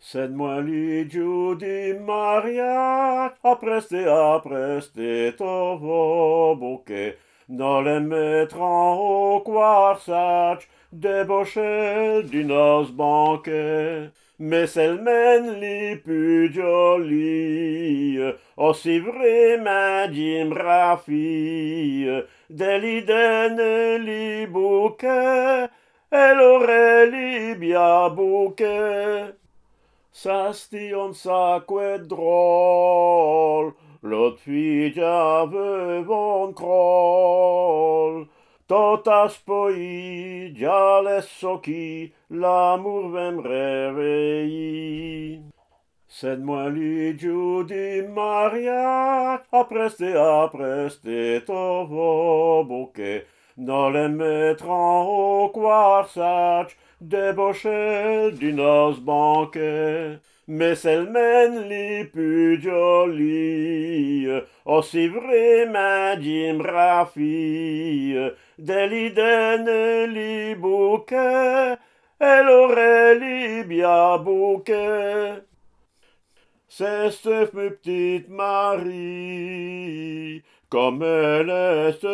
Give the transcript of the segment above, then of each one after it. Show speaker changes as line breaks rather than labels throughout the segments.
Sed-moi li giù di Maria, apreste tovo buche, non le mettront au quarsac, débauché du nos banquet. Mais selmen li pu jolie, aussi vraiment dimbra fille, deliden li bouquet, elle aurait li bia bouquet. Sastion sacque drôle, l'autre fille avevon crol. Totas poi già lesso chi l'amour vem réveilli. Sed-moi li giù di Maria, apreste tovo buche, non le mettront au quarsac, débauché du nos banquet. Mais selmen li pu jolie, aussi vraiment dimbra fille, deliden li bouquet, elle aurait li bia bouquet. C'est cette petite Marie, comme elle est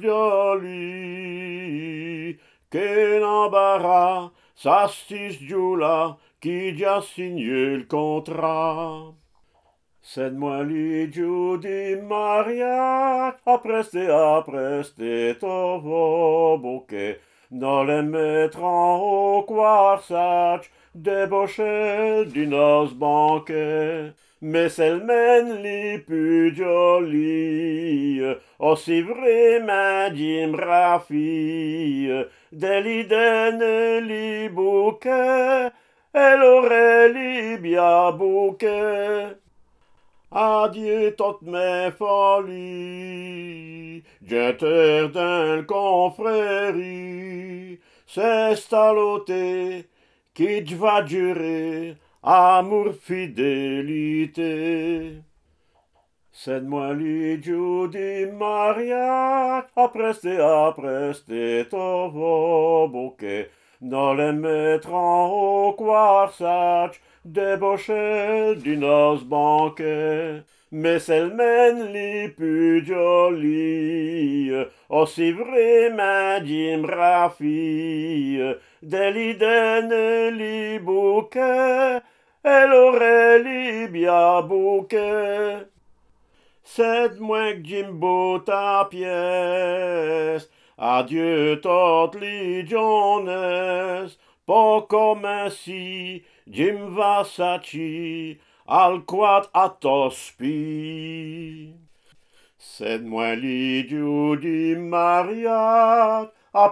jolie, quel embarras, s'assis giù-là, qui già signé le contrat. Sed-moi li giù di Maria, apreste tovo buche, non le mettront au quarsac, débauché du nos banquet. Mais selmen li pu jolie, aussi vraiment dimbra fille, deliden li bouquet, elle aurait li bia bouquet. Adieu toutes mes folies, j'étais d'un confrérie, c'est staloté qui va durer, amour fidélité. Sed-moi li giù di Maria, apreste tovo buche, non le mettront au quarsac, débauché du nos banquet. Mais selmen li pu jolie, aussi vraiment dimbra fille, deliden li bouquet, elle aurait li bia bouquet. Sed-moi que Jimbo ta pièce, adieu toutes les journées, pas comme ainsi, Jim va sachi, al quat a tospi. Sed-moi l'idiot di Maria,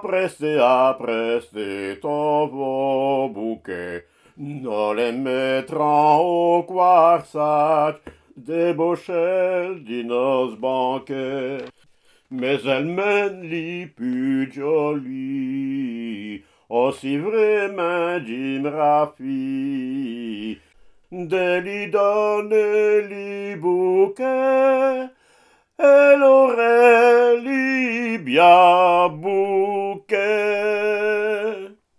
apreste tovo bouquet, non le mettront au quarsac, débauché di nos banquet. Mais elle mène li pu jolie, aussi vraiment dimbra fille, de li donne li bouquet, elle aurait li bien bouquet.